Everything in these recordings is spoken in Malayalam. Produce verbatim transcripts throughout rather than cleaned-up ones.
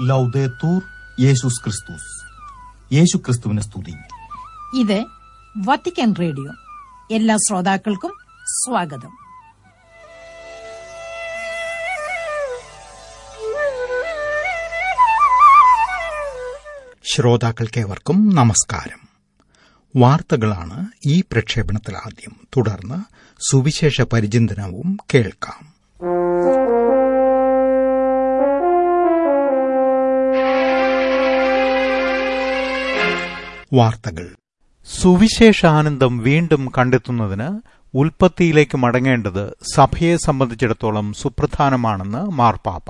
ലൗദേത്തൂർ യേശുസ് ക്രിസ്തുസ്. യേശു ക്രിസ്തുവിനെ സ്തുതി. ഇത് വത്തിക്കാൻ റേഡിയോ. എല്ലാ ശ്രോതാക്കൾക്കും സ്വാഗതം. ശ്രോതാക്കൾക്കേവർക്കും നമസ്കാരം. വാർത്തകളാണ് ഈ പ്രക്ഷേപണത്തിൽ ആദ്യം. തുടർന്ന് സുവിശേഷ പരിചിന്തനവും കേൾക്കാം. വാർത്തകൾ. സുവിശേഷാനന്ദം വീണ്ടും കണ്ടെത്തുന്നതിന് ഉൽപ്പത്തിയിലേക്ക് മടങ്ങേണ്ടത് സഭയെ സംബന്ധിച്ചിടത്തോളം സുപ്രധാനമാണെന്ന് മാർപ്പാപ്പ.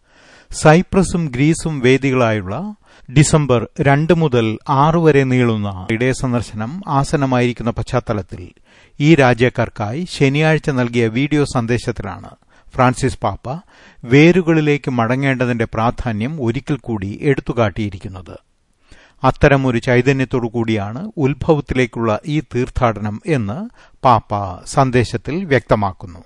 സൈപ്രസും ഗ്രീസും വേദികളായുള്ള ഡിസംബർ രണ്ട് മുതൽ ആറ് വരെ നീളുന്ന ഇടയ സന്ദർശനം ആസന്നമായിരിക്കുന്ന പശ്ചാത്തലത്തിൽ ഈ രാജ്യക്കാർക്കായി ശനിയാഴ്ച നൽകിയ വീഡിയോ സന്ദേശത്തിലാണ് ഫ്രാൻസിസ് പാപ്പ വേരുകളിലേക്ക് മടങ്ങേണ്ടതിന്റെ പ്രാധാന്യം ഒരിക്കൽ കൂടി എടുത്തുകാട്ടിയിരിക്കുന്നത്. അത്തരമൊരു ചൈതന്യത്തോടുകൂടിയാണ് ഉത്ഭവത്തിലേക്കുള്ള ഈ തീർത്ഥാടനം എന്ന് പാപ്പ സന്ദേശത്തിൽ വ്യക്തമാക്കുന്നു.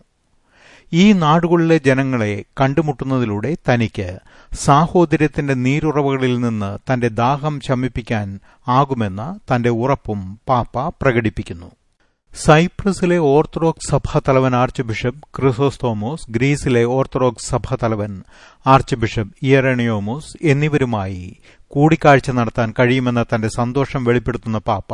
ഈ നാടുകളിലെ ജനങ്ങളെ കണ്ടുമുട്ടുന്നതിലൂടെ തനിക്ക് സാഹോദര്യത്തിന്റെ നീരുറവകളിൽ നിന്ന് തന്റെ ദാഹം ശമിപ്പിക്കാൻ ആകുമെന്ന തന്റെ ഉറപ്പും പാപ്പ പ്രകടിപ്പിക്കുന്നു. സൈപ്രസിലെ ഓർത്തഡോക്സ് സഭാതലവൻ ആർച്ച് ബിഷപ്പ് ക്രിസോസ്തോമോസ്, ഗ്രീസിലെ ഓർത്തഡോക്സ് സഭാതലവൻ ആർച്ച് ബിഷപ്പ് ഇയറേണിയോമോസ് എന്നിവരുമായി കൂടിക്കാഴ്ച നടത്താൻ കഴിയുമെന്ന തന്റെ സന്തോഷം വെളിപ്പെടുത്തുന്ന പാപ്പ,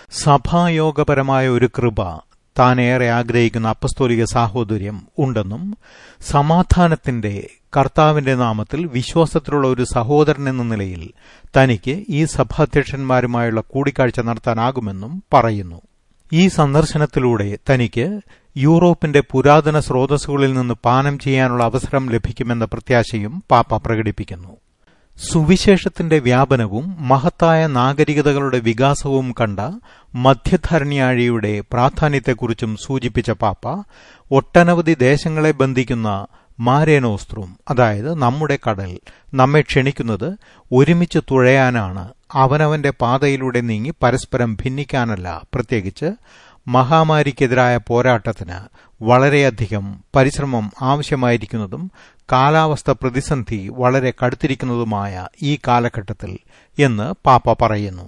സഭായോഗപരമായ ഒരു കൃപ താനേറെ ആഗ്രഹിക്കുന്ന അപ്പസ്തോലിക സാഹോദര്യം ഉണ്ടെന്നും സമാധാനത്തിന്റെ കർത്താവിന്റെ നാമത്തിൽ വിശ്വാസത്തിലുള്ള ഒരു സഹോദരൻ എന്ന നിലയിൽ തനിക്ക് ഈ സഭാധ്യക്ഷന്മാരുമായുള്ള കൂടിക്കാഴ്ച നടത്താനാകുമെന്നും പറയുന്നു. ഈ സന്ദർശനത്തിലൂടെ തനിക്ക് യൂറോപ്പിന്റെ പുരാതന സ്രോതസ്സുകളിൽ നിന്ന് പാനം ചെയ്യാനുള്ള അവസരം ലഭിക്കുമെന്ന പ്രത്യാശയും പാപ്പ പ്രകടിപ്പിക്കുന്നു. സുവിശേഷത്തിന്റെ വ്യാപനവും മഹത്തായ നാഗരികതകളുടെ വികാസവും കണ്ട മധ്യധരണ്യാഴിയുടെ പ്രാധാന്യത്തെക്കുറിച്ചും സൂചിപ്പിച്ച പാപ്പ, ഒട്ടനവധി ദേശങ്ങളെ ബന്ധിക്കുന്ന മാരേനോസ്ത്രം, അതായത് നമ്മുടെ കടൽ, നമ്മെ ക്ഷണിക്കുന്നത് ഒരുമിച്ച് തുഴയാനാണ്, അവനവന്റെ പാതയിലൂടെ നീങ്ങി പരസ്പരം ഭിന്നിക്കാനല്ല. പ്രത്യേകിച്ച് മഹാമാരിക്കെതിരായ പോരാട്ടത്തിന് വളരെയധികം പരിശ്രമം ആവശ്യമായിരിക്കുന്നതും കാലാവസ്ഥ പ്രതിസന്ധി വളരെ കടുത്തിരിക്കുന്നതുമായ ഈ കാലഘട്ടത്തിൽ എന്ന് പാപ്പ പറയുന്നു.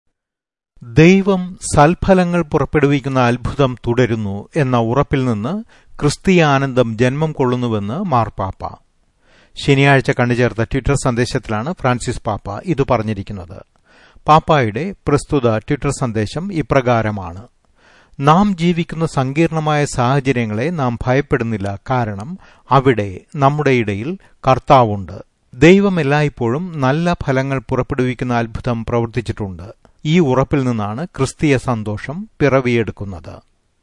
ദൈവം സൽഫലങ്ങൾ പുറപ്പെടുവിക്കുന്ന അത്ഭുതം തുടരുന്നു എന്ന ഉറപ്പിൽ നിന്ന് ക്രിസ്തീയ ആനന്ദം ജന്മം കൊള്ളുന്നുവെന്ന് മാർപ്പാപ്പ ശനിയാഴ്ച കണ്ടുചേർത്ത ട്വിറ്റർ സന്ദേശത്തിലാണ് ഫ്രാൻസിസ് പാപ്പ ഇത് പറഞ്ഞിരിക്കുന്നത്. പാപ്പായുടെ പ്രസ്തുത ട്വിറ്റർ സന്ദേശം ഇപ്രകാരമാണ്: നാം ജീവിക്കുന്ന സങ്കീർണമായ സാഹചര്യങ്ങളെ നാം ഭയപ്പെടുന്നില്ല, കാരണം അവിടെ നമ്മുടെ ഇടയിൽ കർത്താവുണ്ട്. ദൈവം എല്ലായ്പ്പോഴും നല്ല ഫലങ്ങൾ പുറപ്പെടുവിക്കുന്ന അത്ഭുതം പ്രവർത്തിച്ചിട്ടുണ്ട്. ഈ ഉറപ്പിൽ നിന്നാണ് ക്രിസ്തീയ സന്തോഷം പിറവിയെടുക്കുന്നത്.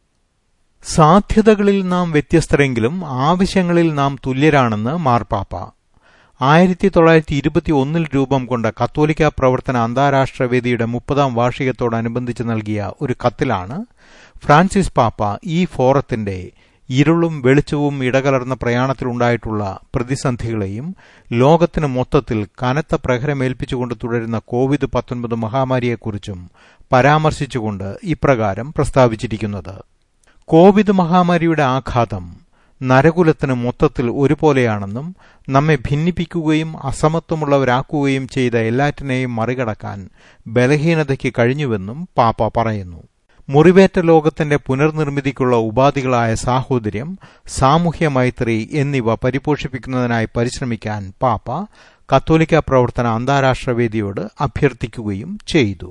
സാധ്യതകളിൽ നാം വ്യത്യസ്തരെങ്കിലും ആവശ്യങ്ങളിൽ നാം തുല്യരാണെന്ന് മാർപ്പാപ്പ ആയിരത്തി തൊള്ളായിരത്തി ഇരുപത്തി ഒന്നിൽ രൂപം കൊണ്ട കത്തോലിക്ക പ്രവർത്തന അന്താരാഷ്ട്ര വേദിയുടെ മുപ്പതാം വാർഷികത്തോടനുബന്ധിച്ച് നൽകിയ ഒരു കത്തിലാണ് ഫ്രാൻസിസ് പാപ്പ ഈ ഫോറത്തിന്റെ ഇരുളും വെളിച്ചവും ഇടകലർന്ന പ്രയാണത്തിലുണ്ടായിട്ടുള്ള പ്രതിസന്ധികളെയും ലോകത്തിന് മൊത്തത്തിൽ കനത്ത പ്രഹരമേൽപ്പിച്ചുകൊണ്ട് തുടരുന്ന കോവിഡ് പത്തൊൻപത് മഹാമാരിയെക്കുറിച്ചും പരാമർശിച്ചുകൊണ്ട് ഇപ്രകാരം പ്രസ്താവിച്ചിരിക്കുന്നത്: കോവിഡ് മഹാമാരിയുടെ ആഘാതം നരകുലത്തിന് മൊത്തത്തിൽ ഒരുപോലെയാണെന്നും നമ്മെ ഭിന്നിപ്പിക്കുകയും അസമത്വമുള്ളവരാക്കുകയും ചെയ്ത എല്ലാറ്റിനെയും മറികടക്കാൻ ബലഹീനതയ്ക്ക് കഴിഞ്ഞുവെന്നും പാപ്പ പറയുന്നു. മുറിവേറ്റ ലോകത്തിന്റെ പുനർനിർമ്മിതിക്കുള്ള ഉപാധികളായ സാഹോദര്യം, സാമൂഹ്യ മൈത്രി എന്നിവ പരിപോഷിപ്പിക്കുന്നതിനായി പരിശ്രമിക്കാൻ പാപ്പ കത്തോലിക്ക പ്രവർത്തന അന്താരാഷ്ട്ര വേദിയോട് അഭ്യർത്ഥിക്കുകയും ചെയ്തു.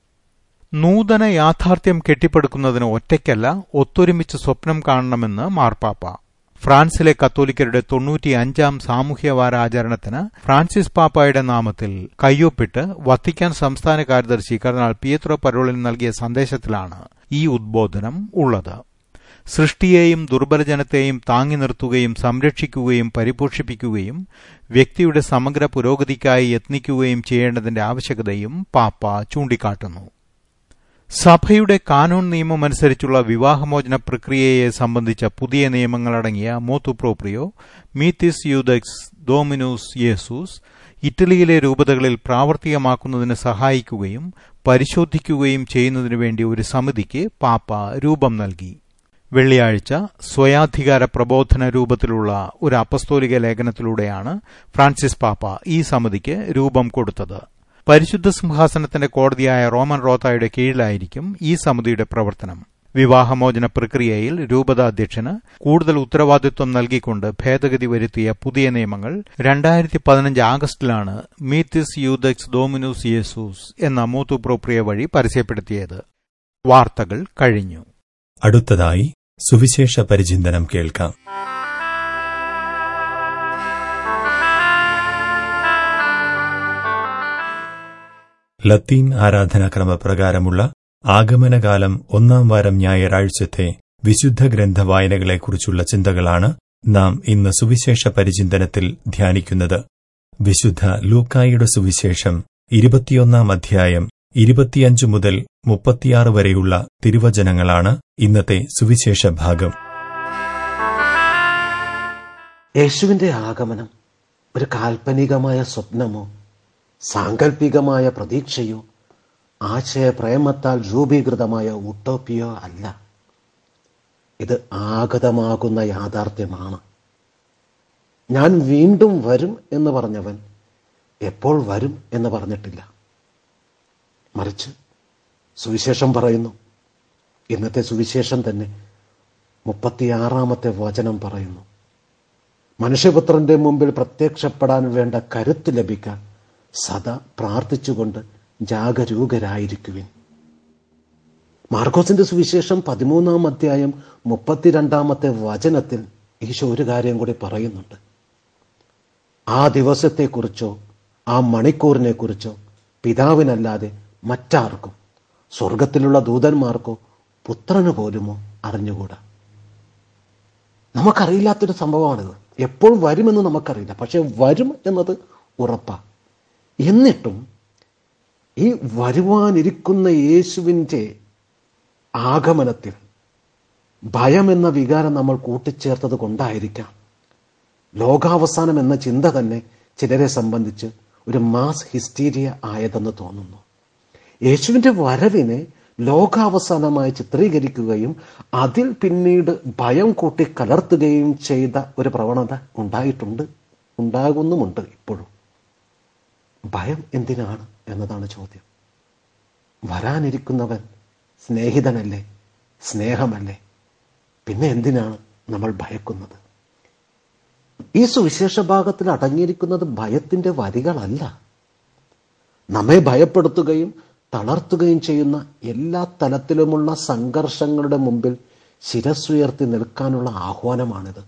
നൂതന യാഥാർത്ഥ്യം കെട്ടിപ്പടുക്കുന്നതിന് ഒറ്റയ്ക്കല്ല, ഒത്തൊരുമിച്ച് സ്വപ്നം കാണണമെന്ന് മാർപ്പാപ്പ ഫ്രാൻസിലെ കത്തോലിക്കരുടെ തൊണ്ണൂറ്റി അഞ്ചാം സാമൂഹ്യ വാരാചരണത്തിന് ഫ്രാൻസിസ് പാപ്പായുടെ നാമത്തിൽ കയ്യൊപ്പിട്ട് വത്തിക്കാൻ സംസ്ഥാന കാര്യദർശി കർദിനാൾ പിയത്രോ പരോളിൻ നൽകിയ സന്ദേശത്തിലാണ് ഈ ഉദ്ബോധനം ഉള്ളത്. സൃഷ്ടിയെയും ദുർബലജനത്തെയും താങ്ങി നിർത്തുകയും സംരക്ഷിക്കുകയും പരിപോഷിപ്പിക്കുകയും വ്യക്തിയുടെ സമഗ്ര പുരോഗതിക്കായി യത്നിക്കുകയും ചെയ്യേണ്ടതിന്റെ ആവശ്യകതയും പാപ്പ ചൂണ്ടിക്കാട്ടുന്നു. സഭയുടെ കാനൂൺ നിയമമനുസരിച്ചുള്ള വിവാഹമോചന പ്രക്രിയയെ സംബന്ധിച്ച പുതിയ നിയമങ്ങളടങ്ങിയ മോത്തു പ്രോപ്രിയോ മീത്തിസ് യൂദെക്സ് ഡോമിനൂസ് യേസൂസ് ഇറ്റലിയിലെ രൂപതകളിൽ പ്രാവർത്തികമാക്കുന്നതിന് സഹായിക്കുകയും പരിശോധിക്കുകയും ചെയ്യുന്നതിനു വേണ്ടി ഒരു സമിതിക്ക് പാപ്പ രൂപം നൽകി. വെള്ളിയാഴ്ച സ്വയാധികാര പ്രബോധന രൂപത്തിലുള്ള ഒരു അപ്പസ്തോലിക ലേഖനത്തിലൂടെയാണ് ഫ്രാൻസിസ് പാപ്പ ഈ സമിതിക്ക് രൂപം കൊടുത്തത്. പരിശുദ്ധ സിംഹാസനത്തിന്റെ കോടതിയായ റോമൻ റോത്തായുടെ കീഴിലായിരിക്കും ഈ സമിതിയുടെ പ്രവർത്തനം. വിവാഹമോചന പ്രക്രിയയിൽ രൂപതാധ്യക്ഷന് കൂടുതൽ ഉത്തരവാദിത്വം നൽകിക്കൊണ്ട് ഭേദഗതി വരുത്തിയ പുതിയ നിയമങ്ങൾ രണ്ടായിരത്തി പതിനഞ്ച് ആഗസ്റ്റിലാണ് മീത്തിസ് യൂദെക്സ് ഡോമിനുസ് യേസൂസ് എന്ന മൂത്തു പ്രോപ്രിയ വഴി പരസ്യപ്പെടുത്തിയത്. വാർത്തകൾ കഴിഞ്ഞു. അടുത്തതായി സുവിശേഷ പരിചിന്തനം കേൾക്കാം. ലത്തീൻ ആരാധനാക്രമപ്രകാരമുള്ള ആഗമനകാലം ഒന്നാം വാരം ഞായറാഴ്ചത്തെ വിശുദ്ധ ഗ്രന്ഥ വായനകളെക്കുറിച്ചുള്ള ചിന്തകളാണ് നാം ഇന്ന് സുവിശേഷ പരിചിന്തനത്തിൽ ധ്യാനിക്കുന്നത്. വിശുദ്ധ ലൂക്കായുടെ സുവിശേഷം ഇരുപത്തിയൊന്നാം അധ്യായം ഇരുപത്തിയഞ്ച് മുതൽ മുപ്പത്തിയാറ് വരെയുള്ള തിരുവചനങ്ങളാണ് ഇന്നത്തെ സുവിശേഷ ഭാഗം. യേശുവിന്റെ ആഗമനം ഒരു കാൽപ്പനികമായ സ്വപ്നമോ സാങ്കല്പികമായ പ്രതീക്ഷയോ ആശയപ്രേമത്താൽ രൂപീകൃതമായ ഉട്ടോപ്പിയോ അല്ല. ഇത് ആഗതമാകുന്ന യാഥാർത്ഥ്യമാണ്. ഞാൻ വീണ്ടും വരും എന്ന് പറഞ്ഞവൻ എപ്പോൾ വരും എന്ന് പറഞ്ഞിട്ടില്ല. മറിച്ച് സുവിശേഷം പറയുന്നു. ഇന്നത്തെ സുവിശേഷം തന്നെ മുപ്പത്തിയാറാമത്തെ വചനം പറയുന്നു, മനുഷ്യപുത്രന്റെ മുമ്പിൽ പ്രത്യക്ഷപ്പെടാൻ വേണ്ട കരുത്ത് ലഭിക്കാൻ സദാ പ്രാർത്ഥിച്ചുകൊണ്ട് ജാഗരൂകരായിരിക്കുവിൻ. മാർക്കോസിന്റെ സുവിശേഷം പതിമൂന്നാം അധ്യായം മുപ്പത്തിരണ്ടാമത്തെ വചനത്തിൽ ഈശോ ഒരു കാര്യം കൂടി പറയുന്നുണ്ട്. ആ ദിവസത്തെക്കുറിച്ചോ ആ മണിക്കൂറിനെ കുറിച്ചോ പിതാവിനല്ലാതെ മറ്റാർക്കും, സ്വർഗത്തിലുള്ള ദൂതന്മാർക്കോ പുത്രന് പോലുമോ അറിഞ്ഞുകൂടാ. നമുക്കറിയില്ലാത്തൊരു സംഭവമാണിത്. എപ്പോൾ വരുമെന്ന് നമുക്കറിയില്ല, പക്ഷെ വരും എന്നത് ഉറപ്പാ. എന്നിട്ടും ഈ വരുവാനിരിക്കുന്ന യേശുവിൻ്റെ ആഗമനത്തിൽ ഭയം എന്ന വികാരം നമ്മൾ കൂട്ടിച്ചേർത്തത് കൊണ്ടായിരിക്കാം ലോകാവസാനം എന്ന ചിന്ത തന്നെ ചിലരെ സംബന്ധിച്ച് ഒരു മാസ് ഹിസ്റ്റീരിയ ആയതെന്ന് തോന്നുന്നു. യേശുവിൻ്റെ വരവിനെ ലോകാവസാനമായി ചിത്രീകരിക്കുകയും അതിൽ പിന്നീട് ഭയം കൂട്ടി കലർത്തുകയും ചെയ്ത ഒരു പ്രവണത ഉണ്ടായിട്ടുണ്ട്, ഉണ്ടാകുന്നുമുണ്ട് ഇപ്പോഴും. ഭയം എന്തിനാണ് എന്നതാണ് ചോദ്യം. വരാനിരിക്കുന്നവൻ സ്നേഹിതനല്ലേ, സ്നേഹമല്ലേ? പിന്നെ എന്തിനാണ് നമ്മൾ ഭയക്കുന്നത്? ഈ സുവിശേഷ ഭാഗത്തിൽ അടങ്ങിയിരിക്കുന്നത് ഭയത്തിന്റെ വരികളല്ല. നമ്മെ ഭയപ്പെടുത്തുകയും തളർത്തുകയും ചെയ്യുന്ന എല്ലാ തലത്തിലുമുള്ള സംഘർഷങ്ങളുടെ മുമ്പിൽ ശിരസ്സുയർത്തി നിൽക്കാനുള്ള ആഹ്വാനമാണിത്.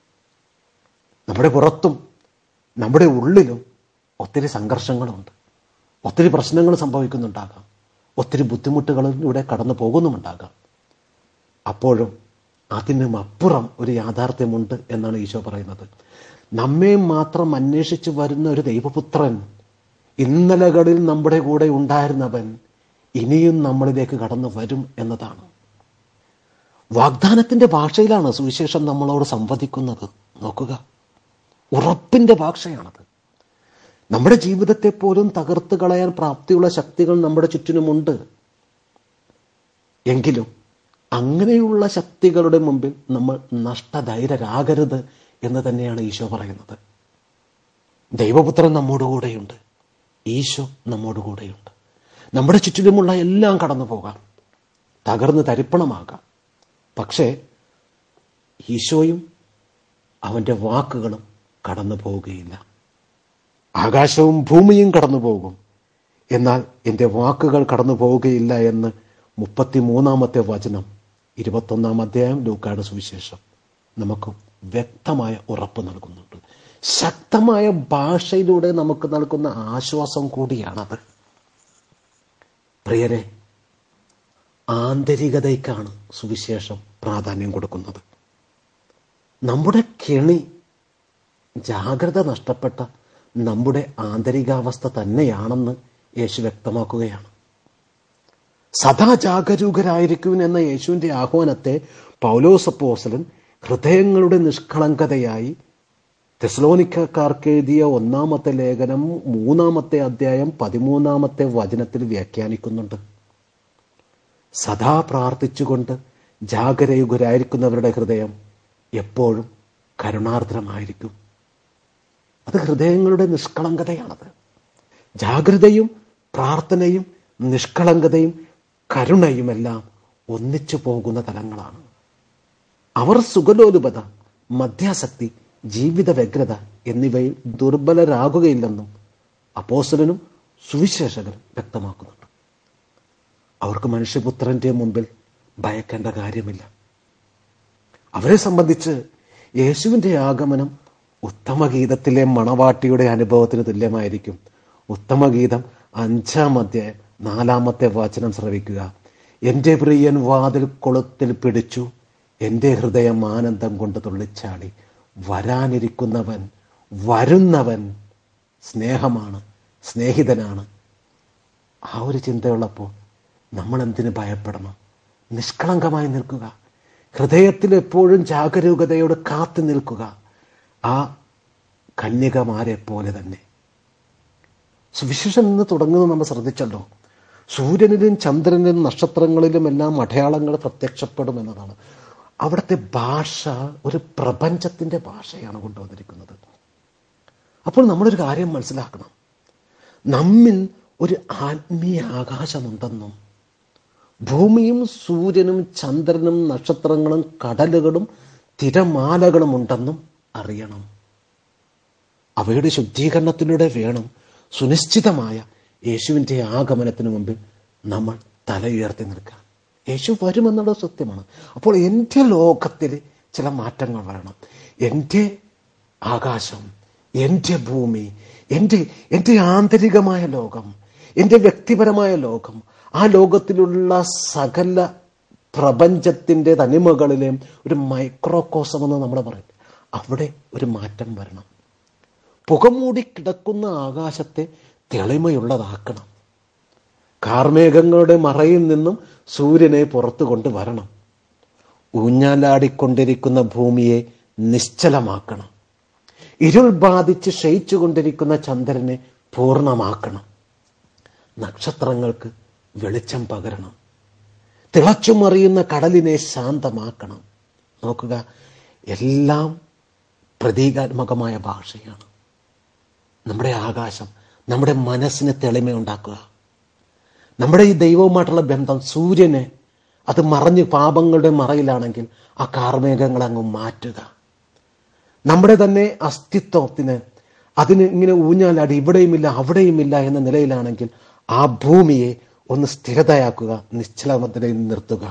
നമ്മുടെ പുറത്തും നമ്മുടെ ഉള്ളിലും ഒത്തിരി സംഘർഷങ്ങളുണ്ട്, ഒത്തിരി പ്രശ്നങ്ങൾ സംഭവിക്കുന്നുണ്ടാകാം, ഒത്തിരി ബുദ്ധിമുട്ടുകളിലൂടെ കടന്നു പോകുന്നുമുണ്ടാകാം. അപ്പോഴും അതിനും അപ്പുറം ഒരു യാഥാർത്ഥ്യമുണ്ട് എന്നാണ് ഈശോ പറയുന്നത്. നമ്മെ മാത്രം അന്വേഷിച്ചു വരുന്ന ഒരു ദൈവപുത്രൻ, ഇന്നലകളിൽ നമ്മുടെ കൂടെ ഉണ്ടായിരുന്നവൻ ഇനിയും നമ്മളിലേക്ക് കടന്നു വരും എന്നതാണ്. വാഗ്ദാനത്തിന്റെ ഭാഷയിലാണ് സുവിശേഷം നമ്മളോട് സംവദിക്കുന്നത്. നോക്കുക, ഉറപ്പിന്റെ ഭാഷയാണത്. നമ്മുടെ ജീവിതത്തെ പോലും തകർത്ത് കളയാൻ പ്രാപ്തിയുള്ള ശക്തികൾ നമ്മുടെ ചുറ്റിനുമുണ്ട്. എങ്കിലും അങ്ങനെയുള്ള ശക്തികളുടെ മുമ്പിൽ നമ്മൾ നഷ്ടധൈര്യരാകരുത് എന്ന് തന്നെയാണ് ഈശോ പറയുന്നത്. ദൈവപുത്രൻ നമ്മോടുകൂടെയുണ്ട്, ഈശോ നമ്മോടുകൂടെയുണ്ട്. നമ്മുടെ ചുറ്റിലുമുള്ള എല്ലാം കടന്നു പോകാം, തകർന്ന് തരിപ്പണമാകാം. പക്ഷേ ഈശോയും അവൻ്റെ വാക്കുകളും കടന്നു പോവുകയില്ല. ആകാശവും ഭൂമിയും കടന്നു പോകും, എന്നാൽ എൻ്റെ വാക്കുകൾ കടന്നു പോവുകയില്ല എന്ന് മുപ്പത്തിമൂന്നാമത്തെ വചനം ഇരുപത്തൊന്നാം അധ്യായം ലൂക്കായുടെ സുവിശേഷം നമുക്ക് വ്യക്തമായ ഉറപ്പ് നൽകുന്നുണ്ട്. ശക്തമായ ഭാഷയിലൂടെ നമുക്ക് നൽകുന്ന ആശ്വാസം കൂടിയാണത്. പ്രിയരെ, ആന്തരികതയ്ക്കാണ് സുവിശേഷം പ്രാധാന്യം കൊടുക്കുന്നത്. നമ്മുടെ കെണി, ജാഗ്രത നഷ്ടപ്പെട്ട നമ്മുടെ ആന്തരികാവസ്ഥ തന്നെയാണെന്ന് യേശു വ്യക്തമാക്കുകയാണ്. സദാ ജാഗരൂകരായിരിക്കും എന്ന യേശുവിൻ്റെ ആഹ്വാനത്തെ പൗലോസ് അപ്പോസ്തലൻ ഹൃദയങ്ങളുടെ നിഷ്കളങ്കതയായി തെസ്സലോനിക്കക്കാർക്ക് എഴുതിയ ഒന്നാമത്തെ ലേഖനം മൂന്നാമത്തെ അധ്യായം പതിമൂന്നാമത്തെ വചനത്തിൽ വ്യാഖ്യാനിക്കുന്നുണ്ട്. സദാ പ്രാർത്ഥിച്ചുകൊണ്ട് ജാഗരയുഗരായിരിക്കുന്നവരുടെ ഹൃദയം എപ്പോഴും കരുണാർദ്രമായിരിക്കും. അത് ഹൃദയങ്ങളുടെ നിഷ്കളങ്കതയാണത്. ജാഗ്രതയും പ്രാർത്ഥനയും നിഷ്കളങ്കതയും കരുണയുമെല്ലാം ഒന്നിച്ചു പോകുന്ന തലങ്ങളാണ്. അവർ സുഖലോലുപത, മദ്യാസക്തി, ജീവിത വ്യഗ്രത എന്നിവയിൽ ദുർബലരാകുകയില്ലെന്നും അപ്പോസ്തലനും സുവിശേഷകരും വ്യക്തമാക്കുന്നുണ്ട്. അവർക്ക് മനുഷ്യപുത്രന്റെ മുമ്പിൽ ഭയക്കേണ്ട കാര്യമില്ല. അവരെ സംബന്ധിച്ച് യേശുവിന്റെ ആഗമനം ഉത്തമഗീതത്തിലെ മണവാട്ടിയുടെ അനുഭവത്തിന് തുല്യമായിരിക്കും. ഉത്തമഗീതം അഞ്ചാം അധ്യായം നാലാമത്തെ വചനം ശ്രവിക്കുക. എൻ്റെ പ്രിയൻ വാതിൽ കൊളുത്തിൽ പിടിച്ചു, എൻ്റെ ഹൃദയം ആനന്ദം കൊണ്ട് തുള്ളിച്ചാടി. വരാനിരിക്കുന്നവൻ, വരുന്നവൻ സ്നേഹമാണ്, സ്നേഹിതനാണ്. ആ ഒരു ചിന്തയുള്ളപ്പോൾ നമ്മൾ എന്തിനു ഭയപ്പെടണം? നിഷ്കളങ്കമായി നിൽക്കുക. ഹൃദയത്തിൽ എപ്പോഴും ജാഗരൂകതയോട് കാത്തു നിൽക്കുക. ആ കന്യകമാരെ പോലെ തന്നെ. സുവിശേഷം എന്ന് തുടങ്ങുന്നത് നമ്മൾ ശ്രദ്ധിച്ചല്ലോ. സൂര്യനിലും ചന്ദ്രനിലും നക്ഷത്രങ്ങളിലും എല്ലാം അടയാളങ്ങൾ പ്രത്യക്ഷപ്പെടുമെന്നതാണ്. അവിടുത്തെ ഭാഷ ഒരു പ്രപഞ്ചത്തിന്റെ ഭാഷയാണ് കൊണ്ടുവന്നിരിക്കുന്നത്. അപ്പോൾ നമ്മളൊരു കാര്യം മനസ്സിലാക്കണം. നമ്മിൽ ഒരു ആത്മീയ ആകാശമുണ്ടെന്നും ഭൂമിയും സൂര്യനും ചന്ദ്രനും നക്ഷത്രങ്ങളും കടലുകളും തിരമാലകളും ഉണ്ടെന്നും അറിയണം. അവയുടെ ശുദ്ധീകരണത്തിലൂടെ വേണം സുനിശ്ചിതമായ യേശുവിൻ്റെ ആഗമനത്തിന് മുമ്പിൽ നമ്മൾ തല ഉയർത്തി നിൽക്കാൻ. യേശു വരുമെന്നുള്ള സത്യമാണ്. അപ്പോൾ എൻ്റെ ലോകത്തിൽ ചില മാറ്റങ്ങൾ വരണം. എൻ്റെ ആകാശം, എൻ്റെ ഭൂമി, എൻ്റെ എൻ്റെ ആന്തരികമായ ലോകം, എൻ്റെ വ്യക്തിപരമായ ലോകം, ആ ലോകത്തിലുള്ള സകല പ്രപഞ്ചത്തിൻ്റെ തനിമകളിലെയും ഒരു മൈക്രോകോസം എന്ന് നമ്മൾ പറയും. അവിടെ ഒരു മാറ്റം വരണം. പുകമൂടി കിടക്കുന്ന ആകാശത്തെ തെളിമയുള്ളതാക്കണം. കാർമേഘങ്ങളുടെ മറയിൽ നിന്നും സൂര്യനെ പുറത്തു കൊണ്ടുവരണം. ഊഞ്ഞാലാടിക്കൊണ്ടിരിക്കുന്ന ഭൂമിയെ നിശ്ചലമാക്കണം. ഇരുൾ ബാധിച്ച് ക്ഷയിച്ചു കൊണ്ടിരിക്കുന്ന ചന്ദ്രനെ പൂർണ്ണമാക്കണം. നക്ഷത്രങ്ങൾക്ക് വെളിച്ചം പകരണം. തിളച്ചുമറിയുന്ന കടലിനെ ശാന്തമാക്കണം. നോക്കുക, എല്ലാം പ്രതീകാത്മകമായ ഭാഷയാണ്. നമ്മുടെ ആകാശം നമ്മുടെ മനസ്സിന് തെളിമയുണ്ടാക്കുക. നമ്മുടെ ഈ ദൈവവുമായിട്ടുള്ള ബന്ധം, സൂര്യന് അത് മറഞ്ഞ് പാപങ്ങളുടെ മറയിലാണെങ്കിൽ ആ കാർമേഘങ്ങൾ അങ്ങ് മാറ്റുക. നമ്മുടെ തന്നെ അസ്തിത്വത്തിന് അതിന് ഇങ്ങനെ ഊഞ്ഞാലാടി ഇവിടെയുമില്ല അവിടെയുമില്ല എന്ന നിലയിലാണെങ്കിൽ ആ ഭൂമിയെ ഒന്ന് സ്ഥിരതയാക്കുക, നിശ്ചലമതയിൽ നിർത്തുക.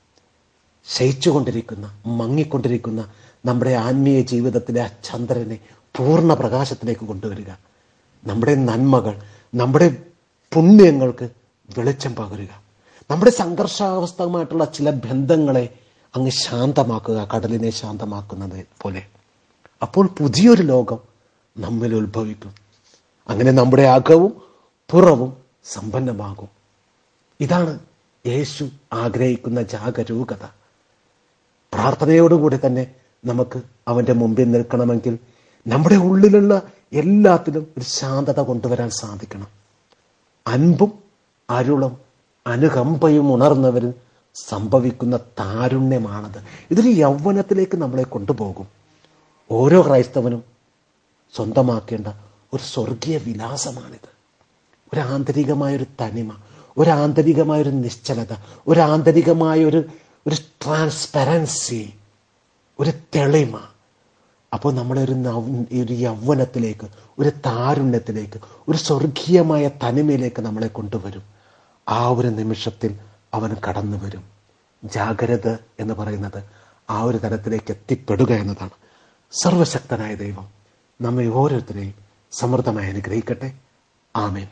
ശയിച്ചുകൊണ്ടിരിക്കുന്ന, മങ്ങിക്കൊണ്ടിരിക്കുന്ന നമ്മുടെ ആത്മീയ ജീവിതത്തിലെ ആ ചന്ദ്രനെ പൂർണ്ണ പ്രകാശത്തിലേക്ക് കൊണ്ടുവരിക. നമ്മുടെ നന്മകൾ, നമ്മുടെ പുണ്യങ്ങൾക്ക് വെളിച്ചം പകരുക. നമ്മുടെ സംഘർഷാവസ്ഥമായിട്ടുള്ള ചില ബന്ധങ്ങളെ അങ്ങ് ശാന്തമാക്കുക, കടലിനെ ശാന്തമാക്കുന്നത് പോലെ. അപ്പോൾ പുതിയൊരു ലോകം നമ്മിൽ ഉത്ഭവിക്കും. അങ്ങനെ നമ്മുടെ അകവും പുറവും സമ്പന്നമാകും. ഇതാണ് യേശു ആഗ്രഹിക്കുന്ന ജാഗരൂകത. പ്രാർത്ഥനയോടുകൂടി തന്നെ നമുക്ക് അവൻ്റെ മുമ്പിൽ നിൽക്കണമെങ്കിൽ നമ്മുടെ ഉള്ളിലുള്ള എല്ലാത്തിലും ഒരു ശാന്തത കൊണ്ടുവരാൻ സാധിക്കണം. അൻപും അരുളും അനുകമ്പയും ഉണർന്നവരിൽ സംഭവിക്കുന്ന താരുണ്യമാണത്. ഇതൊരു യൗവനത്തിലേക്ക് നമ്മളെ കൊണ്ടുപോകും. ഓരോ ക്രൈസ്തവനും സ്വന്തമാക്കേണ്ട ഒരു സ്വർഗീയ വിലാസമാണിത്. ഒരു ആന്തരികമായൊരു തനിമ, ഒരു ആന്തരികമായൊരു നിശ്ചലത, ഒരു ആന്തരികമായൊരു ഒരു ട്രാൻസ്പെറൻസി, ഒരു തെളിമ. അപ്പോൾ നമ്മളൊരു ഒരു യൗവനത്തിലേക്ക്, ഒരു താരുണ്യത്തിലേക്ക്, ഒരു സ്വർഗീയമായ തനിമയിലേക്ക് നമ്മളെ കൊണ്ടുവരും. ആ ഒരു നിമിഷത്തിൽ അവൻ കടന്നു വരും. ജാഗ്രത എന്ന് പറയുന്നത് ആ ഒരു തലത്തിലേക്ക് എത്തിപ്പെടുക എന്നതാണ്. സർവശക്തനായ ദൈവം നമ്മെ ഓരോരുത്തരെയും സമൃദ്ധമായി അനുഗ്രഹിക്കട്ടെ. ആമേൻ.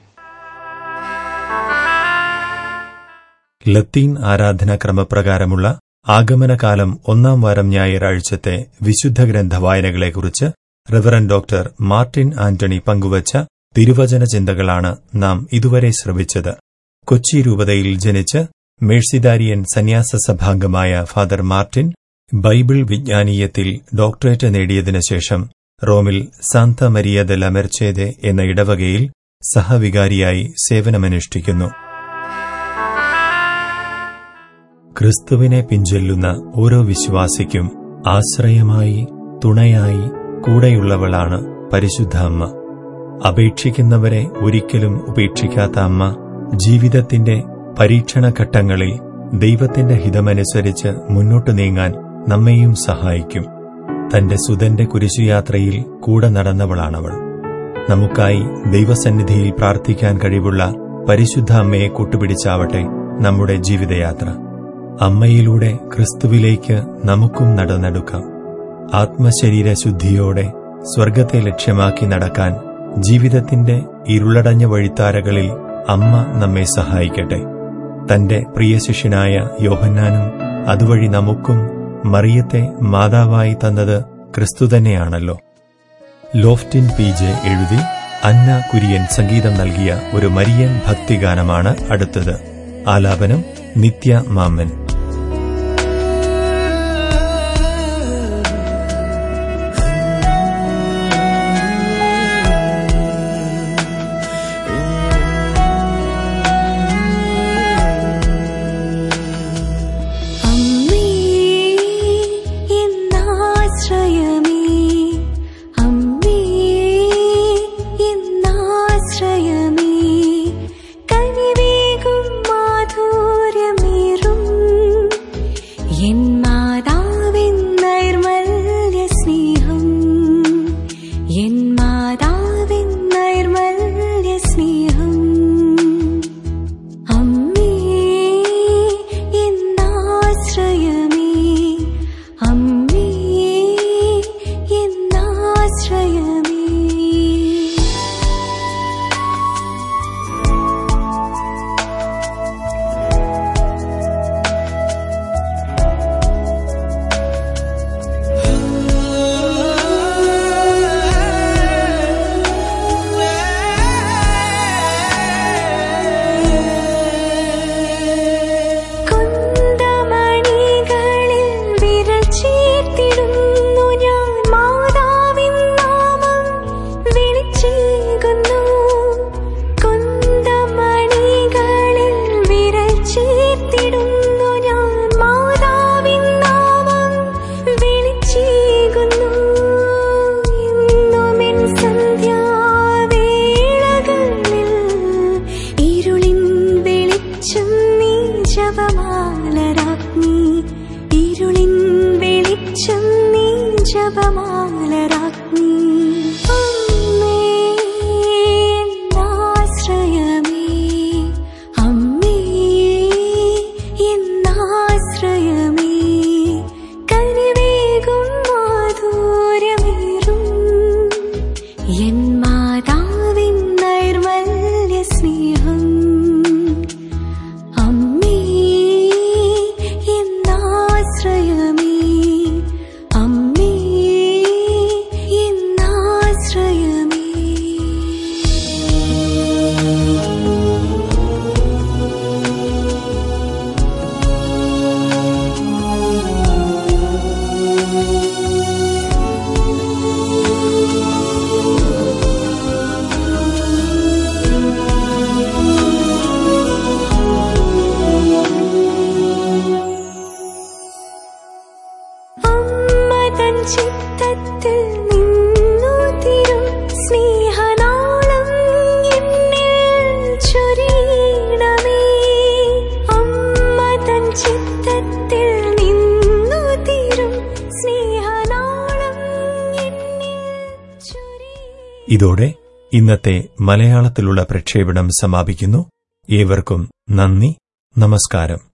ലത്തീൻ ആരാധനാക്രമപ്രകാരമുള്ള ആഗമനകാലം ഒന്നാം വാരം ഞായറാഴ്ചത്തെ വിശുദ്ധ ഗ്രന്ഥ വായനകളെക്കുറിച്ച് റെവറൻ ഡോക്ടർ മാർട്ടിൻ ആന്റണി പങ്കുവച്ച തിരുവചന ചിന്തകളാണ് നാം ഇതുവരെ ശ്രവിച്ചത്. കൊച്ചി രൂപതയിൽ ജനിച്ച് മേഴ്സിദാരിയൻ സന്യാസ സഭാംഗമായ ഫാദർ മാർട്ടിൻ ബൈബിൾ വിജ്ഞാനീയത്തിൽ ഡോക്ടറേറ്റ് നേടിയതിനു ശേഷം റോമിൽ സാന്ത മരിയ ദെ ല മെർച്ചേദെ എന്ന ഇടവകയിൽ സഹവികാരിയായി സേവനമനുഷ്ഠിക്കുന്നു. ക്രിസ്തുവിനെ പിൻചൊല്ലുന്ന ഓരോ വിശ്വാസിക്കും ആശ്രയമായി, തുണയായി കൂടെയുള്ളവളാണ് പരിശുദ്ധ അമ്മ. അപേക്ഷിക്കുന്നവരെ ഒരിക്കലും ഉപേക്ഷിക്കാത്ത അമ്മ ജീവിതത്തിന്റെ പരീക്ഷണഘട്ടങ്ങളിൽ ദൈവത്തിന്റെ ഹിതമനുസരിച്ച് മുന്നോട്ടു നീങ്ങാൻ നമ്മെയും സഹായിക്കും. തന്റെ സുതന്റെ കുരിശുയാത്രയിൽ കൂടെ നടന്നവളാണവൾ. നമുക്കായി ദൈവസന്നിധിയിൽ പ്രാർത്ഥിക്കാൻ കഴിവുള്ള പരിശുദ്ധ അമ്മയെ കൂട്ടുപിടിച്ചാവട്ടെ നമ്മുടെ ജീവിതയാത്ര. അമ്മയിലൂടെ ക്രിസ്തുവിലേക്ക് നമുക്കും നടന്നെടുക്കാം. ആത്മശരീര ശുദ്ധിയോടെ സ്വർഗത്തെ ലക്ഷ്യമാക്കി നടക്കാൻ ജീവിതത്തിന്റെ ഇരുളടഞ്ഞ വഴിത്താരകളിൽ അമ്മ നമ്മെ സഹായിക്കട്ടെ. തന്റെ പ്രിയ ശിഷ്യനായ യോഹന്നാനും അതുവഴി നമുക്കും മറിയത്തെ മാതാവായി തന്നത് ക്രിസ്തു തന്നെയാണല്ലോ. ലോഫ്റ്റിൻ പി ജെ എഴുതി അന്ന കുര്യൻ സംഗീതം നൽകിയ ഒരു മരിയൻ ഭക്തിഗാനമാണ് അടുത്തത്. ആലാപനം നിത്യ മാമ്മൻ. ഇതോടെ ഇന്നത്തെ മലയാളത്തിലുള്ള പ്രക്ഷേപണം സമാപിക്കുന്നു. ഏവർക്കും നന്ദി, നമസ്കാരം.